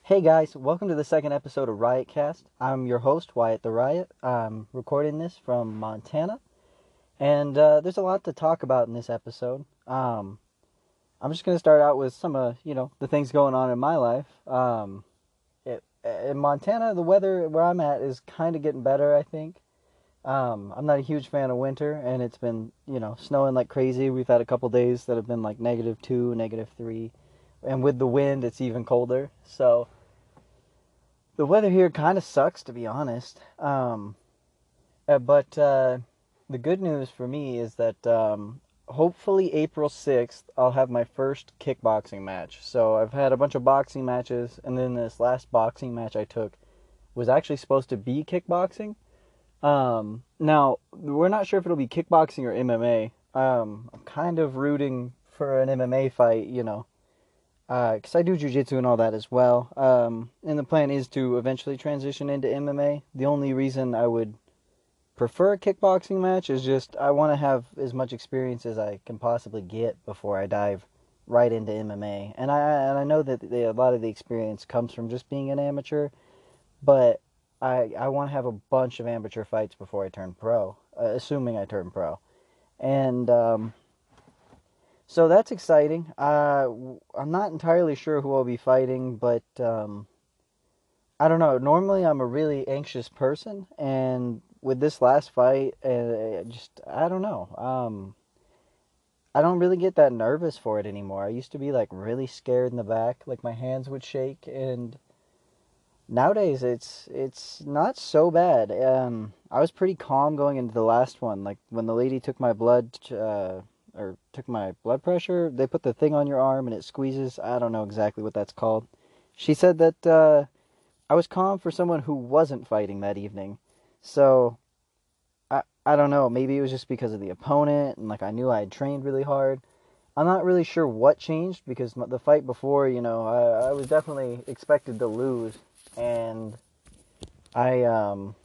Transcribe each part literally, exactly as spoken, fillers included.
Hey guys, welcome to the second episode of Riotcast. I'm your host, Wyatt the Riot. I'm recording this from Montana, and uh, there's a lot to talk about in this episode. Um, I'm just going to start out with some of, you know, the things going on in my life. Um, it, in Montana, the weather where I'm at is kind of getting better, I think. Um, I'm not a huge fan of winter, and it's been, you know, snowing like crazy. We've had a couple days that have been like negative two, negative three, and with the wind, it's even colder. So the weather here kind of sucks, to be honest. Um, uh, but uh, the good news for me is that um, hopefully April sixth, I'll have my first kickboxing match. So I've had a bunch of boxing matches, and then this last boxing match I took was actually supposed to be kickboxing. Um, now, we're not sure if it'll be kickboxing or M M A. Um, I'm kind of rooting for an M M A fight, you know, because uh, I do jujitsu and all that as well. Um, and the plan is to eventually transition into M M A. The only reason I would prefer a kickboxing match is just I want to have as much experience as I can possibly get before I dive right into M M A. And I and I know that the, a lot of the experience comes from just being an amateur, but I I want to have a bunch of amateur fights before I turn pro, uh, assuming I turn pro. And um, so that's exciting. Uh, I'm not entirely sure who I'll be fighting, but um, I don't know. Normally, I'm a really anxious person, and with this last fight, uh, just I don't know. Um, I don't really get that nervous for it anymore. I used to be like really scared in the back, like my hands would shake, and nowadays it's it's not so bad. Um, I was pretty calm going into the last one. Like when the lady took my blood, uh, or took my blood pressure, they put the thing on your arm and it squeezes. I don't know exactly what that's called. She said that uh, I was calm for someone who wasn't fighting that evening. So I I don't know. Maybe it was just because of the opponent and like I knew I had trained really hard. I'm not really sure what changed because the fight before, you know, I, I was definitely expected to lose, and I um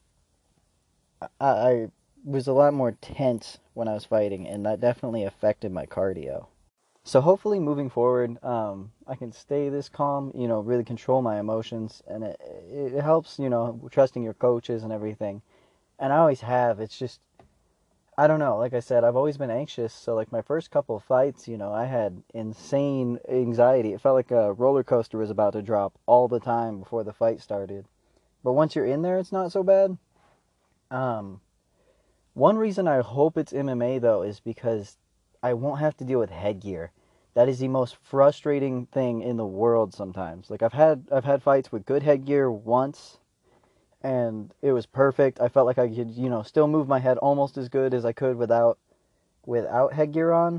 I, I was a lot more tense when I was fighting, and that definitely affected my cardio. So hopefully, moving forward, um, I can stay this calm, you know, really control my emotions, and it it helps, you know, trusting your coaches and everything. And I always have. It's just I don't know. Like I said, I've always been anxious. So like my first couple of fights, you know, I had insane anxiety. It felt like a roller coaster was about to drop all the time before the fight started. But once you're in there, it's not so bad. Um, One reason I hope it's M M A though is because I won't have to deal with headgear. That is the most frustrating thing in the world sometimes. Like I've had I've had fights with good headgear once and it was perfect. I felt like I could, you know, still move my head almost as good as I could without without headgear on.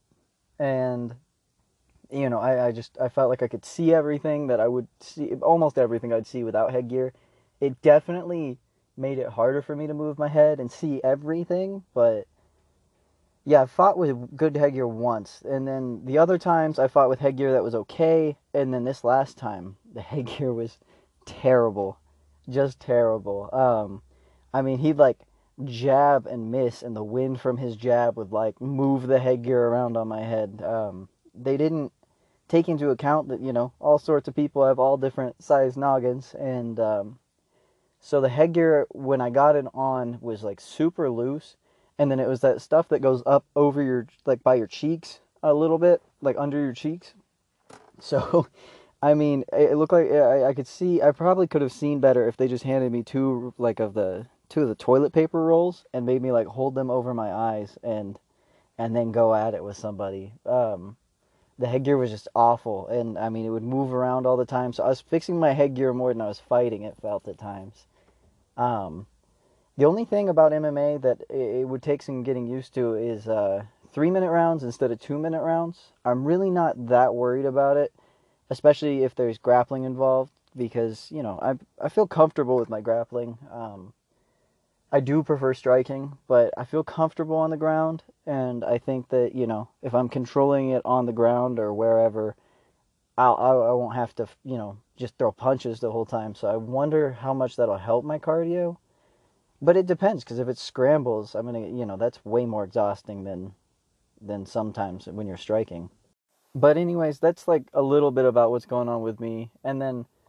And you know, I, I just I felt like I could see everything that I would see almost everything I'd see without headgear. It definitely made it harder for me to move my head and see everything, but yeah, I fought with good headgear once, and then the other times I fought with headgear that was okay, and then this last time the headgear was terrible, just terrible. Um, I mean, he'd like jab and miss, and the wind from his jab would like move the headgear around on my head. Um, they didn't take into account that you know all sorts of people have all different size noggins, and um, so the headgear when I got it on was like super loose, and then it was that stuff that goes up over your like by your cheeks a little bit, like under your cheeks. So I mean, it looked like I, I could see. I probably could have seen better if they just handed me two like of the two of the toilet paper rolls and made me like hold them over my eyes and and then go at it with somebody. Um, the headgear was just awful, and I mean it would move around all the time. So I was fixing my headgear more than I was fighting. It felt at times. Um, the only thing about M M A that it would take some getting used to is uh, three minute rounds instead of two minute rounds. I'm really not that worried about it, especially if there's grappling involved, because you know I I feel comfortable with my grappling. Um, I do prefer striking, but I feel comfortable on the ground, and I think that you know if I'm controlling it on the ground or wherever, I'll, I I won't have to you know just throw punches the whole time. So I wonder how much that'll help my cardio. But it depends, because if it's scrambles, I'm gonna, you know, that's way more exhausting than than sometimes when you're striking. But anyways, that's like a little bit about what's going on with me. And then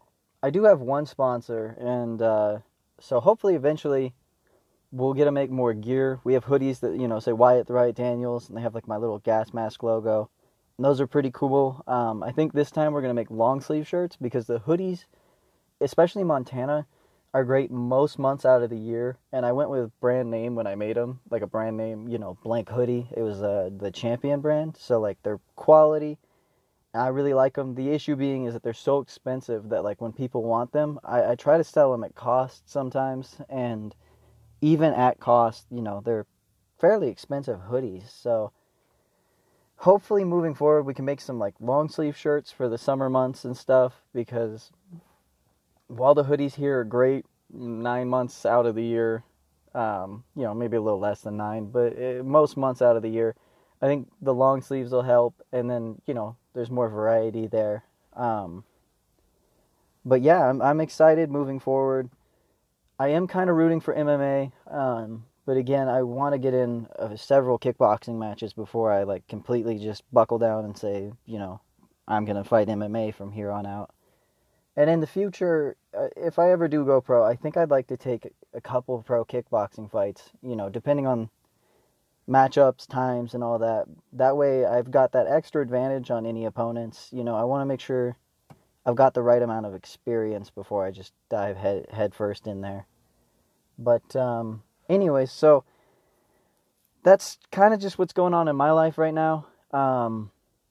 I do have one sponsor, and uh, so hopefully eventually we'll get to make more gear. We have hoodies that, you know, say Wyatt the Riot Daniels, and they have like my little gas mask logo. And those are pretty cool. Um, I think this time we're going to make long sleeve shirts because the hoodies, especially Montana, are great most months out of the year. And I went with brand name when I made them, like a brand name, you know, blank hoodie. It was uh, the Champion brand. So like they're quality. I really like them. The issue being is that they're so expensive that like when people want them, I, I try to sell them at cost sometimes. And even at cost, you know, they're fairly expensive hoodies. So hopefully moving forward we can make some like long sleeve shirts for the summer months and stuff, because while the hoodies here are great nine months out of the year, um, you know, maybe a little less than nine, but it, most months out of the year, I think the long sleeves will help, and then, you know, there's more variety there. Um, but yeah, I'm, I'm excited moving forward. I am kind of rooting for M M A, um, but again, I want to get in uh, several kickboxing matches before I like completely just buckle down and say, you know, I'm going to fight M M A from here on out. And in the future, uh, if I ever do go pro, I think I'd like to take a couple of pro kickboxing fights, you know, depending on matchups, times, and all that. That way I've got that extra advantage on any opponents. You know, I want to make sure I've got the right amount of experience before I just dive head, head first in there. But um, anyways, so that's kind of just what's going on in my life right now. Um,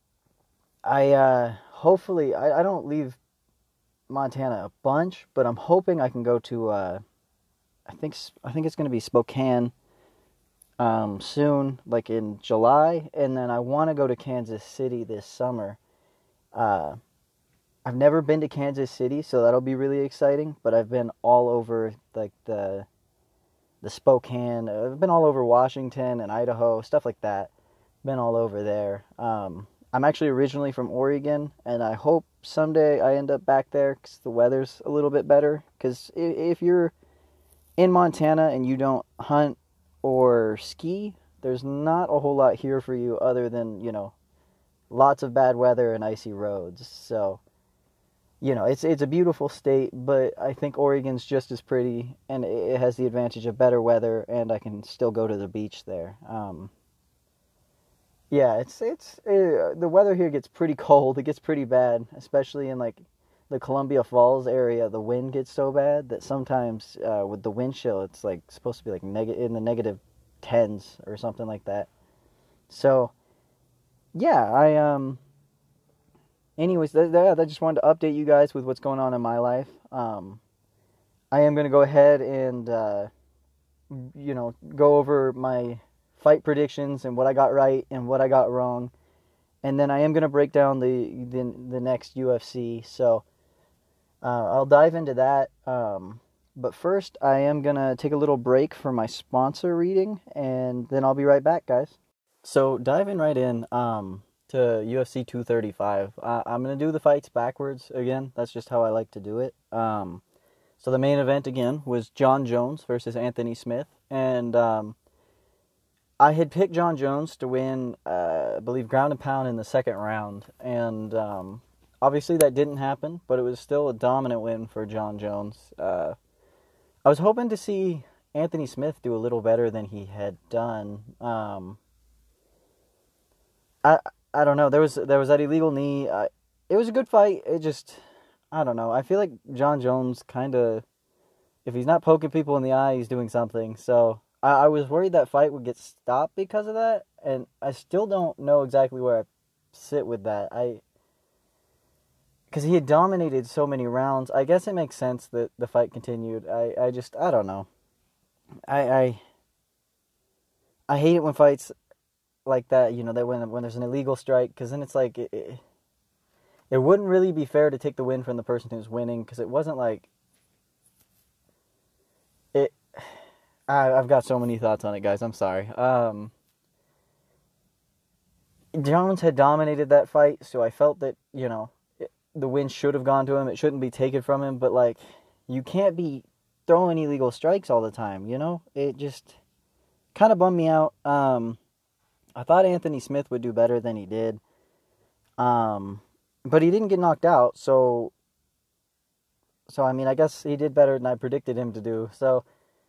I uh, hopefully, I, I don't leave Montana a bunch, but I'm hoping I can go to, uh, I think I think it's going to be Spokane um, soon, like in July, and then I want to go to Kansas City this summer. Uh, I've never been to Kansas City, so that'll be really exciting, but I've been all over, like, the the Spokane, I've been all over Washington and Idaho, stuff like that, been all over there. Um, I'm actually originally from Oregon, and I hope someday I end up back there because the weather's a little bit better. Because if you're in Montana and you don't hunt or ski, there's not a whole lot here for you other than, you know, lots of bad weather and icy roads. So, you know, it's it's a beautiful state, but I think Oregon's just as pretty, and it has the advantage of better weather, and I can still go to the beach there. Um, yeah, it's it's uh, the weather here gets pretty cold. It gets pretty bad, especially in like the Columbia Falls area. The wind gets so bad that sometimes uh, with the wind chill, it's like supposed to be like neg- in the negative tens or something like that. So yeah, I um. Anyways, that, that, I just wanted to update you guys with what's going on in my life. Um, I am going to go ahead and, uh, you know, go over my fight predictions and what I got right and what I got wrong. And then I am going to break down the, the, the next U F C. So uh, I'll dive into that. Um, but first, I am going to take a little break for my sponsor reading, and then I'll be right back, guys. So diving right in, um... to U F C two thirty-five. Uh, I'm going to do the fights backwards again. That's just how I like to do it. Um, so the main event again was Jon Jones versus Anthony Smith. And um, I had picked Jon Jones to win, uh, I believe, ground and pound in the second round. And um, obviously that didn't happen, but it was still a dominant win for Jon Jones. Uh, I was hoping to see Anthony Smith do a little better than he had done. Um, I... I don't know. There was there was that illegal knee. Uh, it was a good fight. It just, I don't know. I feel like Jon Jones kind of, if he's not poking people in the eye, he's doing something. So I, I was worried that fight would get stopped because of that, and I still don't know exactly where I sit with that. I, because he had dominated so many rounds. I guess it makes sense that the fight continued. I, I just I don't know. I I I hate it when fights like that, you know, that when when there's an illegal strike, because then it's like it, it, it wouldn't really be fair to take the win from the person who's winning, because it wasn't like it. I, I've got so many thoughts on it, guys. I'm sorry. Um, Jones had dominated that fight, so I felt that, you know, it, the win should have gone to him. It shouldn't be taken from him, but like, you can't be throwing illegal strikes all the time. You know, it just kind of bummed me out. Um. I thought Anthony Smith would do better than he did. Um, but he didn't get knocked out, so So, I mean, I guess he did better than I predicted him to do. So,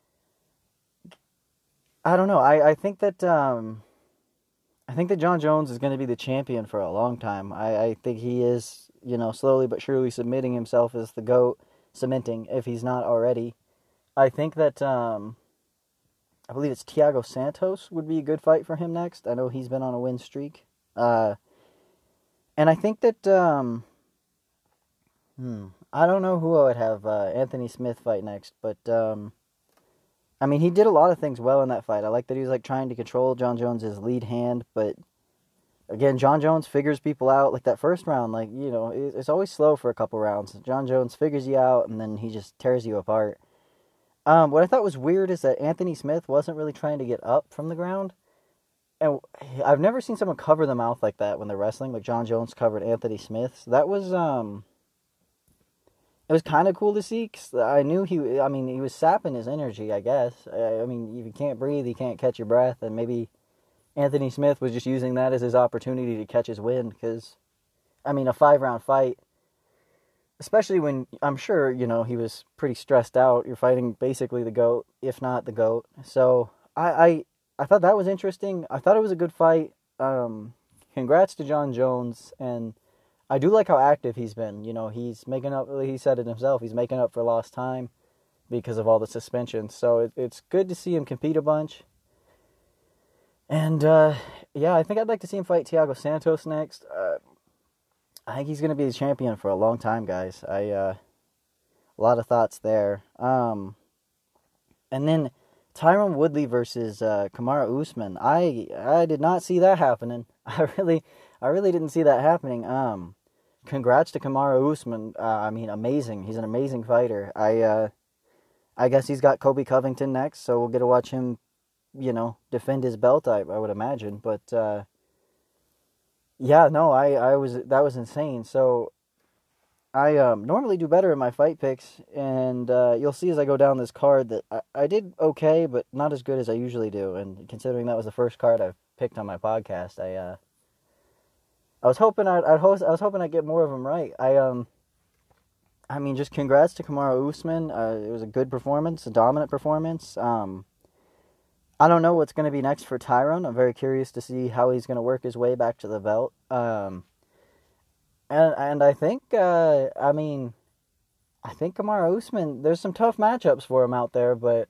I don't know. I, I think that um, I think that Jon Jones is going to be the champion for a long time. I, I think he is, you know, slowly but surely submitting himself as the GOAT, cementing if he's not already. I think that um, I believe it's Thiago Santos would be a good fight for him next. I know he's been on a win streak. Uh, and I think that um, hmm, I don't know who I would have uh, Anthony Smith fight next, but um, I mean, he did a lot of things well in that fight. I like that he was like trying to control Jon Jones's lead hand, but again, Jon Jones figures people out. Like that first round, like, you know, it's always slow for a couple rounds. Jon Jones figures you out, and then he just tears you apart. Um, what I thought was weird is that Anthony Smith wasn't really trying to get up from the ground. And I've never seen someone cover the mouth like that when they're wrestling, like Jon Jones covered Anthony Smith. So that was, um, it was kind of cool to see, because I knew he, I mean, he was sapping his energy, I guess. I, I mean, if you can't breathe, you can't catch your breath, and maybe Anthony Smith was just using that as his opportunity to catch his wind, because, I mean, a five-round fight, especially when, I'm sure, you know, he was pretty stressed out. You're fighting basically the GOAT, if not the GOAT. So, I, I, I thought that was interesting. I thought it was a good fight. Um, congrats to Jon Jones, and I do like how active he's been. You know, he's making up, he said it himself, he's making up for lost time because of all the suspensions. So, it, it's good to see him compete a bunch. And, uh, yeah, I think I'd like to see him fight Thiago Santos next. Uh, I think he's going to be the champion for a long time, guys. I, uh, a lot of thoughts there. Um, and then Tyron Woodley versus uh, Kamaru Usman. I, I did not see that happening. I really, I really didn't see that happening. Um, congrats to Kamaru Usman. Uh, I mean, amazing. He's an amazing fighter. I, uh, I guess he's got Colby Covington next, so we'll get to watch him, you know, defend his belt, I, I would imagine. But, uh, yeah, no, I, I was, that was insane. So, I um, normally do better in my fight picks, and uh, you'll see as I go down this card that I, I did okay, but not as good as I usually do. And considering that was the first card I've picked on my podcast, I, uh, I was hoping I'd, I'd host, I was hoping I'd get more of them right. I, um, I mean, just congrats to Kamaru Usman. Uh, it was a good performance, a dominant performance. Um, I don't know what's going to be next for Tyron. I'm very curious to see how he's going to work his way back to the belt. Um, and and I think, uh, I mean, I think Kamaru Usman, there's some tough matchups for him out there, but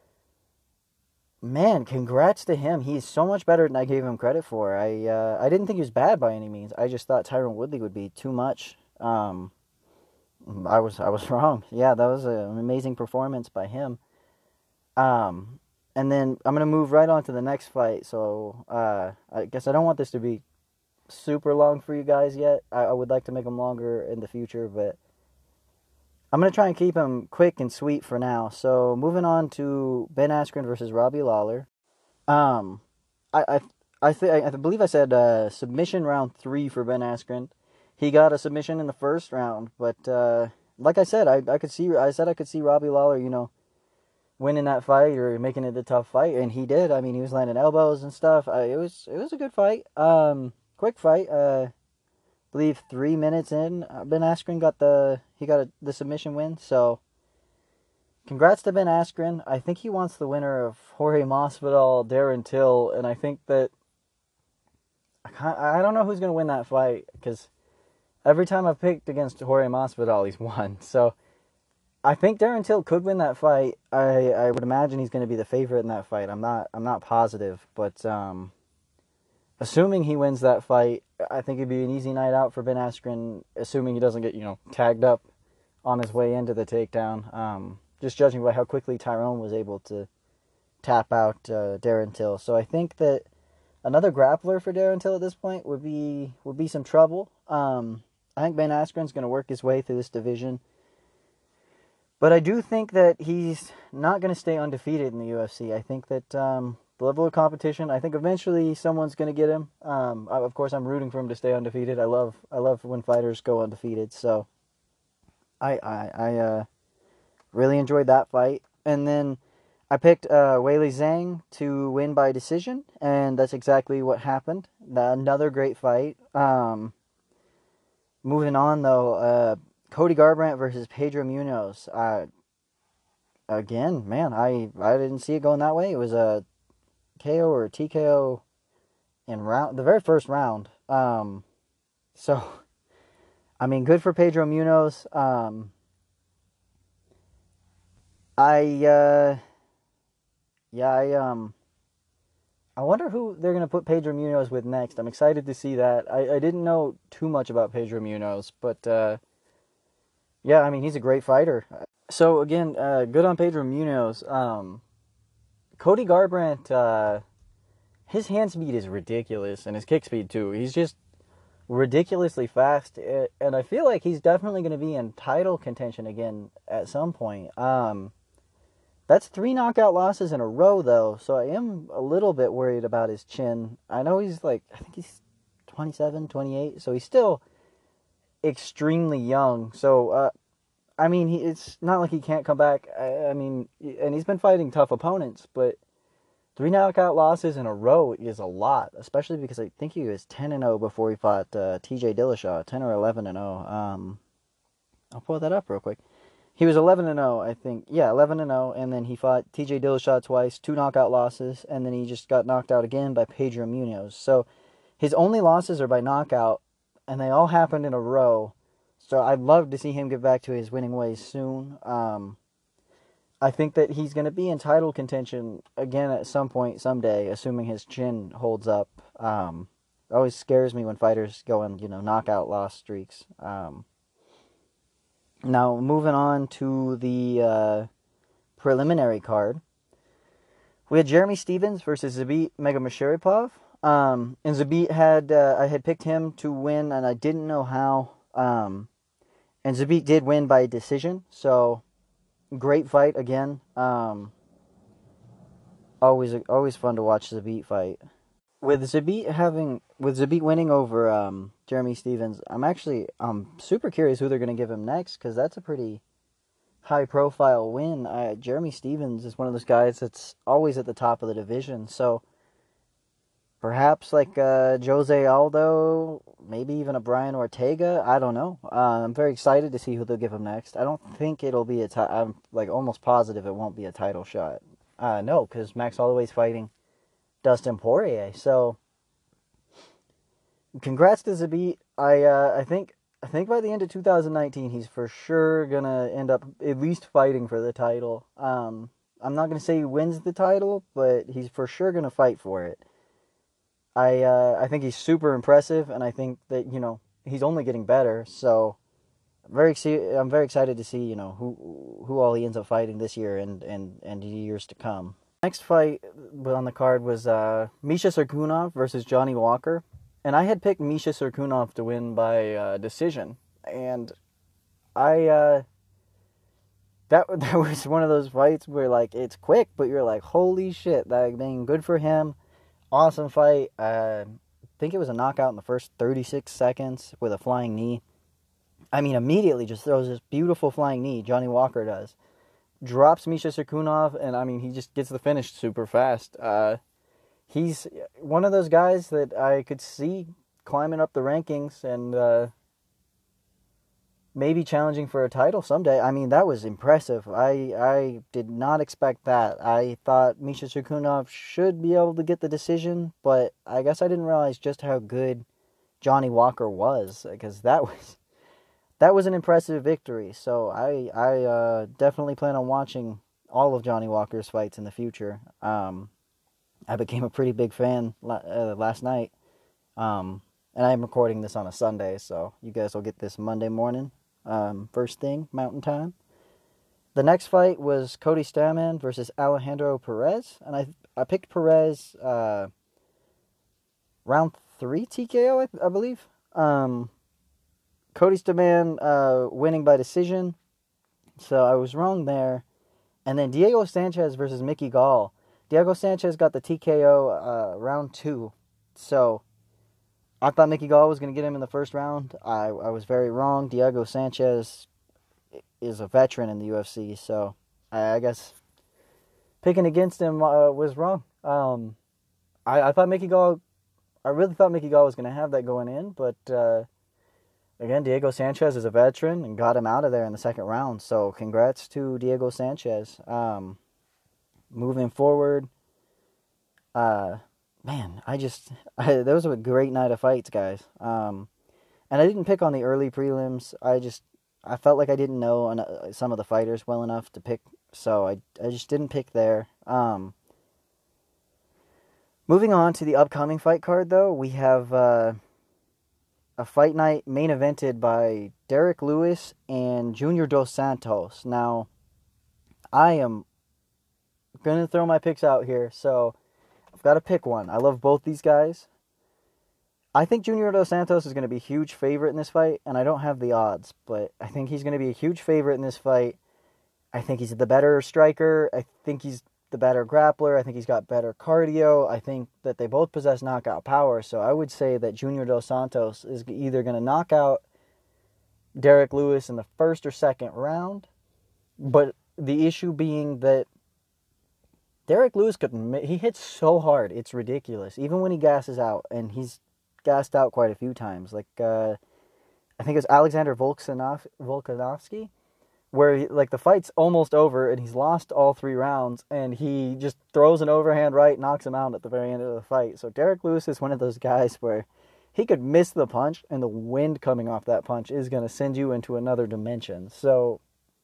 man, congrats to him. He's so much better than I gave him credit for. I uh, I didn't think he was bad by any means. I just thought Tyron Woodley would be too much. Um, I was I was wrong. Yeah, that was an amazing performance by him. Um. And then I'm going to move right on to the next fight. So uh, I guess I don't want this to be super long for you guys yet. I, I would like to make them longer in the future, but I'm going to try and keep them quick and sweet for now. So moving on to Ben Askren versus Robbie Lawler. Um, I I I, th- I believe I said uh, submission round three for Ben Askren. He got a submission in the first round, but uh, like I said, I I could see I said I could see Robbie Lawler, you know, winning that fight or making it a tough fight, and he did. I mean, he was landing elbows and stuff. Uh, it was it was a good fight. Um, quick fight. Uh, I believe three minutes in, uh, Ben Askren got the he got a, the submission win. So, congrats to Ben Askren. I think he wants the winner of Jorge Masvidal, Darren Till, and I think that I can't, I don't know who's gonna win that fight, because every time I've picked against Jorge Masvidal, he's won. So, I think Darren Till could win that fight. I, I would imagine he's going to be the favorite in that fight. I'm not I'm not positive, but um, assuming he wins that fight, I think it'd be an easy night out for Ben Askren. Assuming he doesn't get, you know, tagged up on his way into the takedown. Um, just judging by how quickly Tyrone was able to tap out uh, Darren Till. So I think that another grappler for Darren Till at this point would be would be some trouble. Um, I think Ben Askren's going to work his way through this division. But I do think that he's not going to stay undefeated in the U F C. I think that um, the level of competition, I think eventually someone's going to get him. Um, of course, I'm rooting for him to stay undefeated. I love I love when fighters go undefeated. So I I, I uh, really enjoyed that fight. And then I picked uh, Weili Zhang to win by decision, and that's exactly what happened. Another great fight. Um, moving on, though, uh, Cody Garbrandt versus Pedro Munoz. Uh, again, man, I I didn't see it going that way. It was a K O or T K O in round the very first round. Um, so I mean, good for Pedro Munoz. Um, I uh, yeah, I um, I wonder who they're gonna put Pedro Munoz with next. I'm excited to see that. I, I didn't know too much about Pedro Munoz, but uh, yeah, I mean he's a great fighter. So again, uh, good on Pedro Munoz. Um, Cody Garbrandt, uh, his hand speed is ridiculous, and his kick speed too. He's just ridiculously fast, and I feel like he's definitely going to be in title contention again at some point. Um, that's three knockout losses in a row, though, so I am a little bit worried about his chin. I know he's like, I think he's twenty-seven, twenty-eight, so he's still extremely young. So, uh, I mean, he, it's not like he can't come back. I, I mean, and he's been fighting tough opponents, but three knockout losses in a row is a lot, especially because I think he was ten and oh before he fought uh, T J Dillashaw, ten or eleven and oh. Um, I'll pull that up real quick. He was eleven and oh, I think. Yeah, eleven and oh, and then he fought T J Dillashaw twice, two knockout losses, and then he just got knocked out again by Pedro Munoz. So his only losses are by knockout, and they all happened in a row. So I'd love to see him get back to his winning ways soon. Um, I think that he's going to be in title contention again at some point, someday, assuming his chin holds up. Um, it always scares me when fighters go on, you know, knockout loss streaks. Um, now, moving on to the uh, preliminary card, we had Jeremy Stephens versus Zabit Magomedsharipov. Um, and Zabit had, uh, I had picked him to win, and I didn't know how. Um, and Zabit did win by decision, so great fight again. Um, always, always fun to watch Zabit fight. With Zabit having, with Zabit winning over um, Jeremy Stephens, I'm actually, I'm super curious who they're going to give him next, because that's a pretty high-profile win. Uh, Jeremy Stephens is one of those guys that's always at the top of the division, so perhaps like uh, Jose Aldo, maybe even a Brian Ortega. I don't know. Uh, I'm very excited to see who they'll give him next. I don't think it'll be a. Ti- I'm like almost positive it won't be a title shot. Uh, no, because Max Holloway's fighting Dustin Poirier. So, congrats to Zabit. I uh, I think I think by the end of two thousand nineteen, he's for sure gonna end up at least fighting for the title. Um, I'm not gonna say he wins the title, but he's for sure gonna fight for it. I uh, I think he's super impressive, and I think that, you know, he's only getting better. So I'm very I'm very excited to see, you know, who who all he ends up fighting this year and and and years to come. Next fight on the card was uh, Misha Cirkunov versus Johnny Walker, and I had picked Misha Cirkunov to win by uh, decision, and I uh, that that was one of those fights where like it's quick, but you're like, holy shit, that being good for him. Awesome fight. Uh, I think it was a knockout in the first thirty-six seconds with a flying knee. I mean, immediately just throws this beautiful flying knee, Johnny Walker does. Drops Misha Cirkunov, and I mean, he just gets the finish super fast. Uh, he's one of those guys that I could see climbing up the rankings and uh, maybe challenging for a title someday. I mean, that was impressive. I I did not expect that. I thought Misha Cirkunov should be able to get the decision, but I guess I didn't realize just how good Johnny Walker was, because that was that was an impressive victory. So I I uh, definitely plan on watching all of Johnny Walker's fights in the future. Um, I became a pretty big fan uh, last night, um, and I'm recording this on a Sunday, so you guys will get this Monday morning. Um, first thing, Mountain Time. The next fight was Cody Stamann versus Alejandro Perez, and I I picked Perez uh, round three T K O, I, I believe. Um, Cody Stamann uh, winning by decision, so I was wrong there. And then Diego Sanchez versus Mickey Gall. Diego Sanchez got the T K O uh, round two, so I thought Mickey Gall was going to get him in the first round. I, I was very wrong. Diego Sanchez is a veteran in the U F C, so I, I guess picking against him uh, was wrong. Um, I, I thought Mickey Gall, I really thought Mickey Gall was going to have that going in, but uh, again, Diego Sanchez is a veteran and got him out of there in the second round. So congrats to Diego Sanchez. Um, moving forward, uh, man, I just I, that was a great night of fights, guys. Um, and I didn't pick on the early prelims. I just I felt like I didn't know en- some of the fighters well enough to pick, so I I just didn't pick there. Um, moving on to the upcoming fight card, though, we have uh, a fight night main evented by Derek Lewis and Junior Dos Santos. Now, I am gonna throw my picks out here, so I've got to pick one. I love both these guys. I think Junior Dos Santos is going to be a huge favorite in this fight, and I don't have the odds, but I think he's going to be a huge favorite in this fight. I think he's the better striker. I think he's the better grappler. I think he's got better cardio. I think that they both possess knockout power, so I would say that Junior Dos Santos is either going to knock out Derek Lewis in the first or second round, but the issue being that Derek Lewis could, he hits so hard, it's ridiculous, even when he gasses out, and he's gassed out quite a few times. Like, uh, I think it was Alexander Volkanov, Volkanovski, where, he, like, the fight's almost over, and he's lost all three rounds, and he just throws an overhand right, knocks him out at the very end of the fight. So Derek Lewis is one of those guys where he could miss the punch, and the wind coming off that punch is going to send you into another dimension. So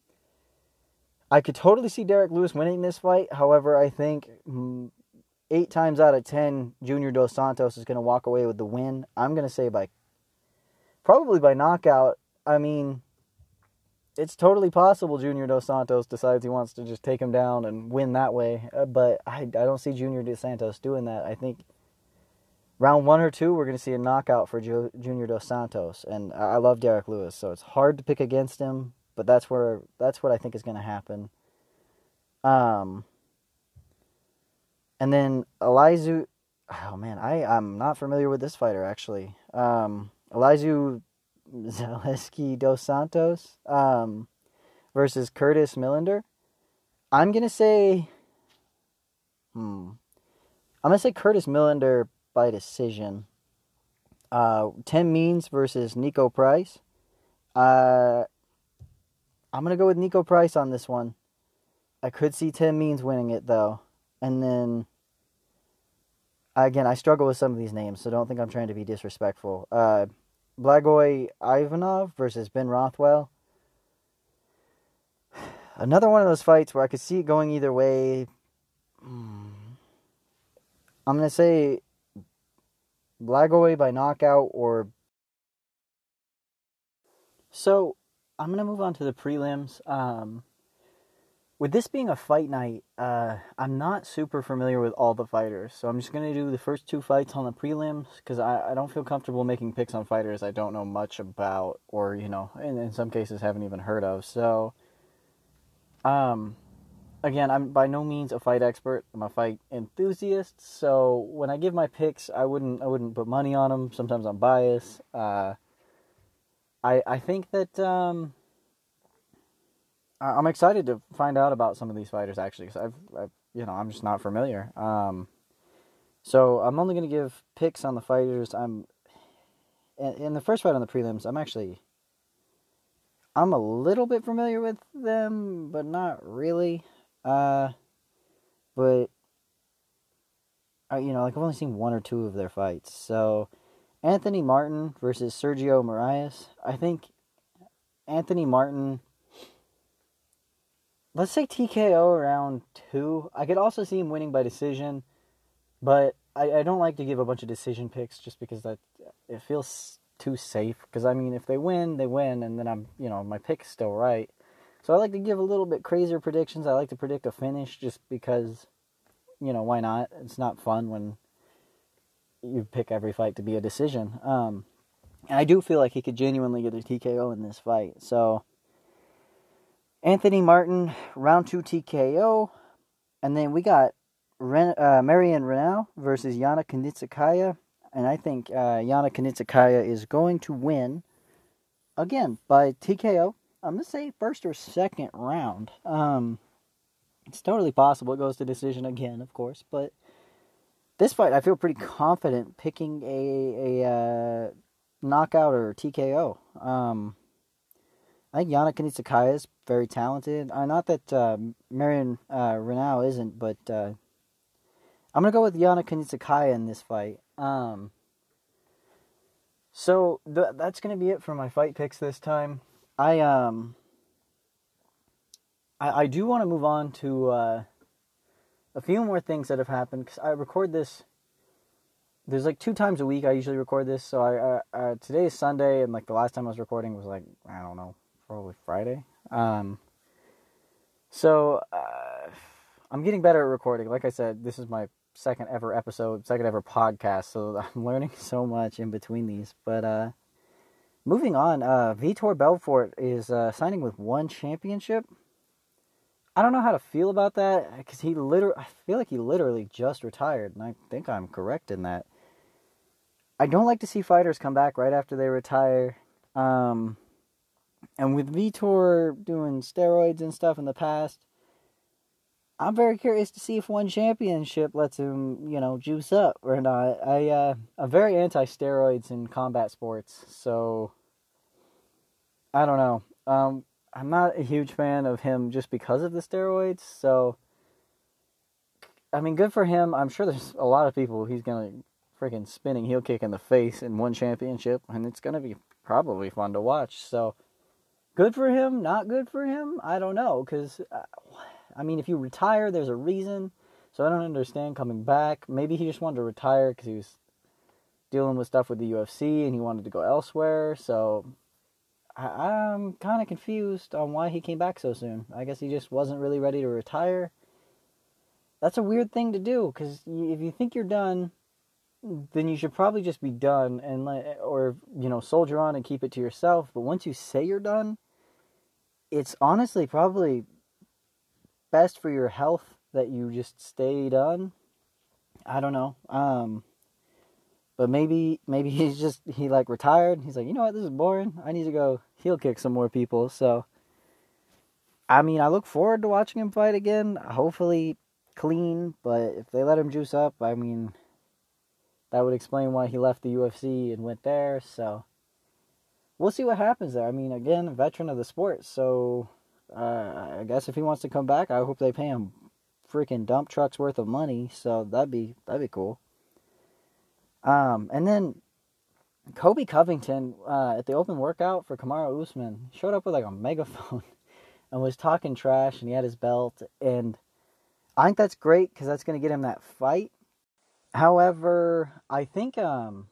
I could totally see Derek Lewis winning this fight. However, I think mm, eight times out of ten, Junior Dos Santos is going to walk away with the win. I'm going to say by, probably by knockout. I mean, it's totally possible Junior Dos Santos decides he wants to just take him down and win that way. Uh, but I, I don't see Junior Dos Santos doing that. I think round one or two, we're going to see a knockout for jo- Junior Dos Santos. And I, I love Derek Lewis, so it's hard to pick against him. But that's where that's what I think is going to happen. Um... And then Elizu, oh man, I, I'm not familiar with this fighter actually. Um, Elizu Zaleski Dos Santos um, versus Curtis Millender. I'm going to say, hmm, I'm going to say Curtis Millender by decision. Uh, Tim Means versus Nico Price. Uh, I'm going to go with Nico Price on this one. I could see Tim Means winning it though. And then, again, I struggle with some of these names, so don't think I'm trying to be disrespectful. Uh, Blagoy Ivanov versus Ben Rothwell. Another one of those fights where I could see it going either way. I'm going to say Blagoy by knockout or... So, I'm going to move on to the prelims. Um... With this being a fight night, uh, I'm not super familiar with all the fighters, so I'm just going to do the first two fights on the prelims, because I, I don't feel comfortable making picks on fighters I don't know much about, or, you know, in, in some cases haven't even heard of. So, um, again, I'm by no means a fight expert. I'm a fight enthusiast, so when I give my picks, I wouldn't I wouldn't put money on them. Sometimes I'm biased. Uh, I, I think that... Um, I'm excited to find out about some of these fighters, actually, because I've, I've, you know, I'm just not familiar. Um, so I'm only going to give picks on the fighters. I'm in, in the first fight on the prelims. I'm actually, I'm a little bit familiar with them, but not really. Uh, but uh, you know, like I've only seen one or two of their fights. So Anthony Martin versus Sergio Moraes. I think Anthony Martin. Let's say T K O around two. I could also see him winning by decision, but I, I don't like to give a bunch of decision picks just because that it feels too safe. Because I mean, if they win, they win, and then I'm, you know, my pick's still right. So I like to give a little bit crazier predictions. I like to predict a finish just because, you know, why not? It's not fun when you pick every fight to be a decision. Um, and I do feel like he could genuinely get a T K O in this fight. So Anthony Martin, round two T K O. And then we got Ren, uh, Marion Renaud versus Yana Kunitskaya. And I think uh, Yana Kunitskaya is going to win, again, by T K O. I'm going to say first or second round. Um, it's totally possible it goes to decision again, of course. But this fight, I feel pretty confident picking a, a uh, knockout or T K O. Um, I think Yana Kanitsakaya is very talented. Uh, not that uh, Marion uh, Renaud isn't, but uh, I'm gonna go with Yana Kanitsakaya in this fight. Um, so th- that's gonna be it for my fight picks this time. I um, I, I do want to move on to uh, a few more things that have happened because I record this. There's like two times a week I usually record this. So I uh, uh, today is Sunday, and like the last time I was recording was like I don't know, probably Friday. Um, so uh, I'm getting better at recording. Like I said, this is my second ever episode, second ever podcast. So I'm learning so much in between these. But uh, moving on, uh, Vitor Belfort is uh, signing with one championship. I don't know how to feel about that because he literally, I feel like he literally just retired, and I think I'm correct in that. I don't like to see fighters come back right after they retire. Um, and with Vitor doing steroids and stuff in the past, I'm very curious to see if one championship lets him, you know, juice up or not. I, uh, I'm very anti-steroids in combat sports, so I don't know. Um, I'm not a huge fan of him just because of the steroids, so I mean, good for him. I'm sure there's a lot of people he's going to freaking spinning heel kick in the face in one championship, and it's going to be probably fun to watch. So, good for him, not good for him? I don't know, because, uh, I mean, if you retire, there's a reason. So, I don't understand coming back. Maybe he just wanted to retire because he was dealing with stuff with the U F C and he wanted to go elsewhere. So, I, I'm kind of confused on why he came back so soon. I guess he just wasn't really ready to retire. That's a weird thing to do, because if you think you're done, then you should probably just be done and let, or, you know, soldier on and keep it to yourself. But once you say you're done, it's honestly probably best for your health that you just stay done. I don't know. Um, but maybe, maybe he's just, he like retired. He's like, you know what, this is boring. I need to go heel kick some more people. So, I mean, I look forward to watching him fight again. Hopefully clean, but if they let him juice up, I mean, that would explain why he left the U F C and went there, so we'll see what happens there. I mean, again, a veteran of the sport, so uh, I guess if he wants to come back, I hope they pay him freaking dump trucks worth of money, so that'd be that'd be cool. Um, and then Kobe Covington uh, at the open workout for Kamaru Usman showed up with like a megaphone and was talking trash, and he had his belt, and I think that's great because that's going to get him that fight. However, I think, um,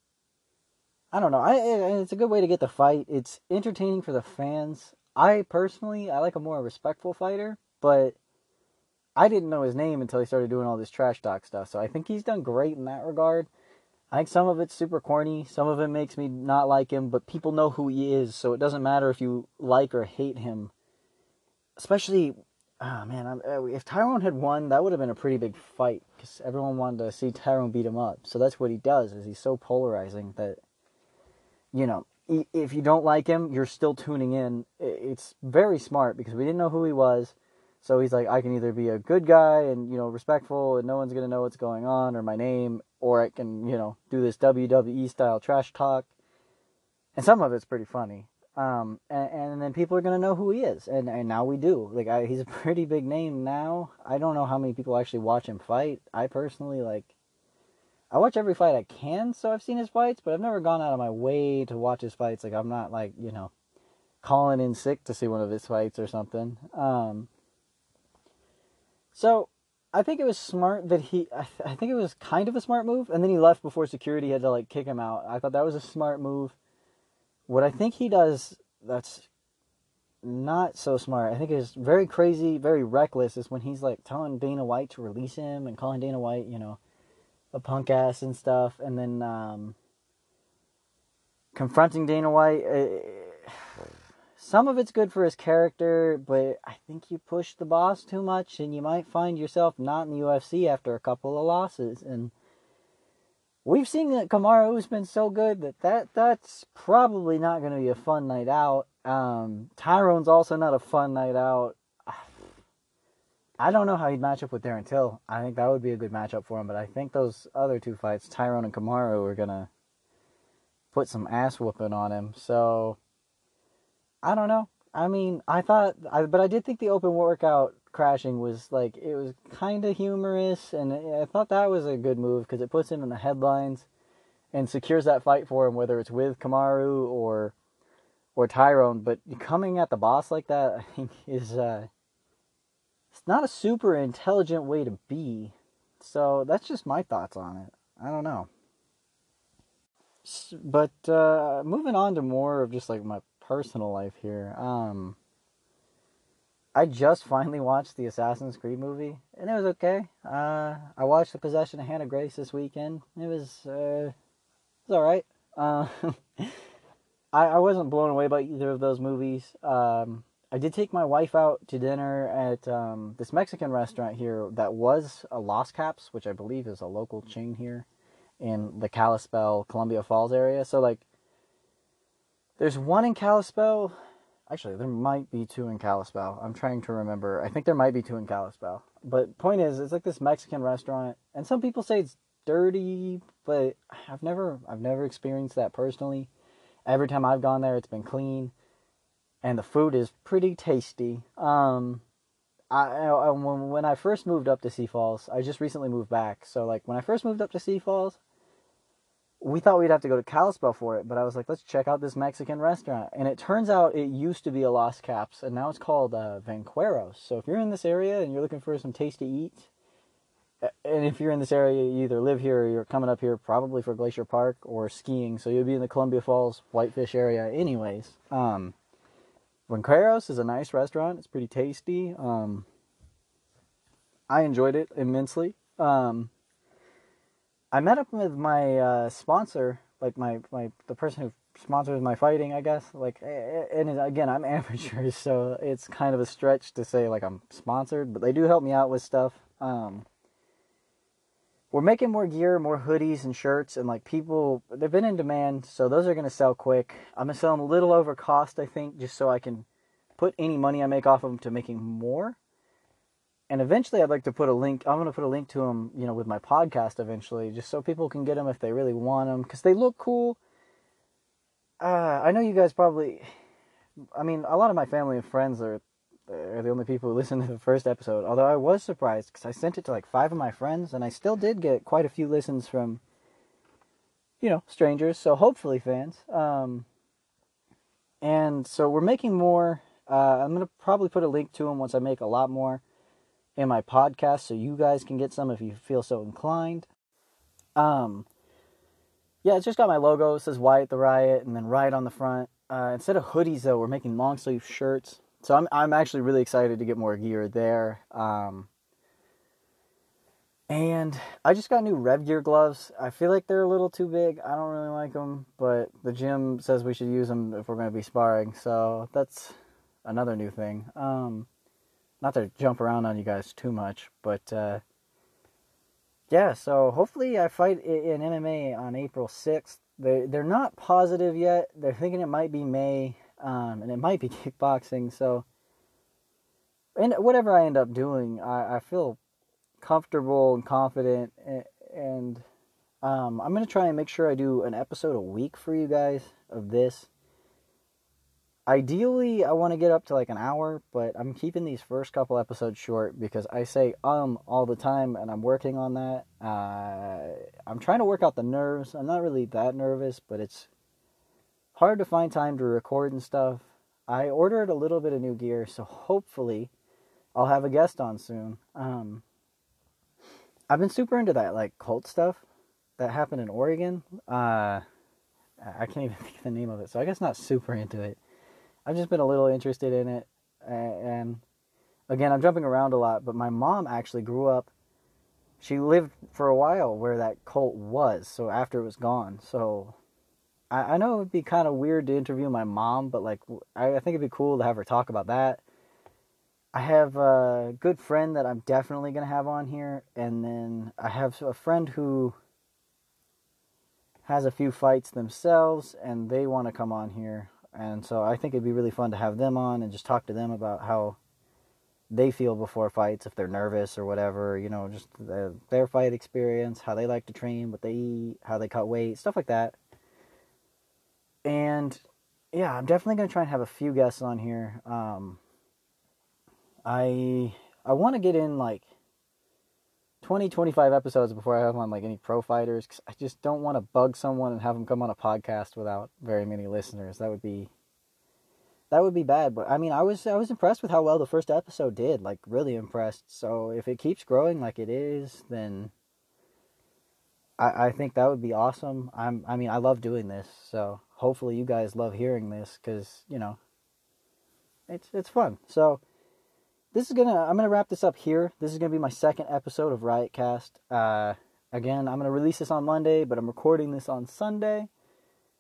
I don't know, I, it's a good way to get the fight. It's entertaining for the fans. I personally, I like a more respectful fighter, but I didn't know his name until he started doing all this trash talk stuff, so I think he's done great in that regard. I think some of it's super corny, some of it makes me not like him, but people know who he is, so it doesn't matter if you like or hate him. Especially, oh man, I'm, if Tyrone had won, that would have been a pretty big fight because everyone wanted to see Tyrone beat him up. So that's what he does, is he's so polarizing that, you know, if you don't like him, you're still tuning in. It's very smart because we didn't know who he was. So he's like, I can either be a good guy and, you know, respectful and no one's going to know what's going on or my name, or I can, you know, do this W W E style trash talk. And some of it's pretty funny. Um, and, and then people are going to know who he is. And, and now we do. Like, I, he's a pretty big name now. I don't know how many people actually watch him fight. I personally, like, I watch every fight I can, so I've seen his fights, but I've never gone out of my way to watch his fights. Like, I'm not, like, you know, calling in sick to see one of his fights or something. Um, so, I think it was smart that he, I, th- I think it was kind of a smart move, and then he left before security had to, like, kick him out. I thought that was a smart move. What I think he does that's not so smart, I think is very crazy, very reckless, is when he's like telling Dana White to release him and calling Dana White, you know, a punk ass and stuff, and then um, confronting Dana White. Uh, some of it's good for his character, but I think you push the boss too much, and you might find yourself not in the U F C after a couple of losses, and we've seen that Kamaru has been so good that, that that's probably not going to be a fun night out. Um, Tyrone's also not a fun night out. I don't know how he'd match up with Darren Till. I think that would be a good matchup for him, but I think those other two fights, Tyrone and Kamaru, are going to put some ass whooping on him. So I don't know. I mean, I thought, I, but I did think the open workout crashing was like, it was kind of humorous, and I thought that was a good move because it puts him in the headlines and secures that fight for him, whether it's with Kamaru or or Tyrone. But coming at the boss like that, I think is uh, it's not a super intelligent way to be. So that's just my thoughts on it. I don't know. But uh, moving on to more of just like my personal life here. Um, I just finally watched the Assassin's Creed movie, and it was okay. Uh, I watched The Possession of Hannah Grace this weekend. It was, uh, it was all right. Uh, I, I wasn't blown away by either of those movies. Um, I did take my wife out to dinner at um, this Mexican restaurant here that was a Los Caps, which I believe is a local chain here in the Kalispell, Columbia Falls area. So, like, there's one in Kalispell. Actually, there might be two in Kalispell. I'm trying to remember. I think there might be two in Kalispell. But point is, it's like this Mexican restaurant, and some people say it's dirty, but I've never, I've never experienced that personally. Every time I've gone there, it's been clean, and the food is pretty tasty. Um, I, I when when I first moved up to Sioux Falls, I just recently moved back. So like when I first moved up to Sioux Falls, we thought we'd have to go to Kalispell for it, but I was like, let's check out this Mexican restaurant. And it turns out it used to be a Los Caps, and now it's called uh, Vanqueros. So if you're in this area and you're looking for some tasty eats, and if you're in this area, you either live here or you're coming up here probably for Glacier Park or skiing, so you'll be in the Columbia Falls, Whitefish area anyways. Um, Vanqueros is a nice restaurant. It's pretty tasty. Um, I enjoyed it immensely. Um, I met up with my uh, sponsor, like my, my the person who sponsors my fighting, I guess. Like, and again, I'm amateur, so it's kind of a stretch to say like I'm sponsored, but they do help me out with stuff. Um, we're making more gear, more hoodies and shirts, and like people, they've been in demand, so those are gonna sell quick. I'm gonna sell them a little over cost, I think, just so I can put any money I make off of them to making more. And eventually I'd like to put a link, I'm going to put a link to them, you know, with my podcast eventually, just so people can get them if they really want them, because they look cool. Uh, I know you guys probably, I mean, a lot of my family and friends are, are the only people who listened to the first episode, although I was surprised, because I sent it to like five of my friends, and I still did get quite a few listens from, you know, strangers, so hopefully fans. Um, and so we're making more. Uh, I'm going to probably put a link to them once I make a lot more in my podcast, so you guys can get some if you feel so inclined. Um, yeah, it's just got my logo. It says Wyatt the Riot, and then Riot on the front. Uh, instead of hoodies, though, we're making long sleeve shirts. So I'm I'm actually really excited to get more gear there. Um, and I just got new Rev Gear gloves. I feel like they're a little too big. I don't really like them, but the gym says we should use them if we're going to be sparring. So that's another new thing. Um, Not to jump around on you guys too much, but uh, yeah, so hopefully I fight in M M A on April sixth. They, they're not positive yet. They're thinking it might be May, um, and it might be kickboxing. So, and whatever I end up doing, I, I feel comfortable and confident, and, and um, I'm going to try and make sure I do an episode a week for you guys of this. Ideally, I want to get up to like an hour, but I'm keeping these first couple episodes short because I say um all the time, and I'm working on that. Uh, I'm trying to work out the nerves. I'm not really that nervous, but it's hard to find time to record and stuff. I ordered a little bit of new gear, so hopefully I'll have a guest on soon. Um, I've been super into that like cult stuff that happened in Oregon. Uh, I can't even think of the name of it, so I guess not super into it. I've just been a little interested in it, and again, I'm jumping around a lot, but my mom actually grew up, she lived for a while where that cult was, so after it was gone, so I, I know it would be kind of weird to interview my mom, but like, I, I think it'd be cool to have her talk about that. I have a good friend that I'm definitely going to have on here, and then I have a friend who has a few fights themselves, and they want to come on here. And so I think it'd be really fun to have them on and just talk to them about how they feel before fights, if they're nervous or whatever, you know, just the, their fight experience, how they like to train, what they eat, how they cut weight, stuff like that. And yeah, I'm definitely gonna try and have a few guests on here. Um, I I want to get in like twenty, twenty-five episodes before I have on like any pro fighters, because I just don't want to bug someone and have them come on a podcast without very many listeners. That would be that would be bad. But I mean, I was I was impressed with how well the first episode did. Like, really impressed. So if it keeps growing like it is, then I, I think that would be awesome. I'm I mean, I love doing this, so hopefully you guys love hearing this, because you know it's it's fun. So this is gonna I'm gonna wrap this up here. This is gonna be my second episode of Riotcast. Uh, again, I'm gonna release this on Monday, but I'm recording this on Sunday.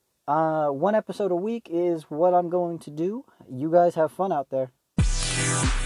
Uh, one episode a week is what I'm going to do. You guys have fun out there.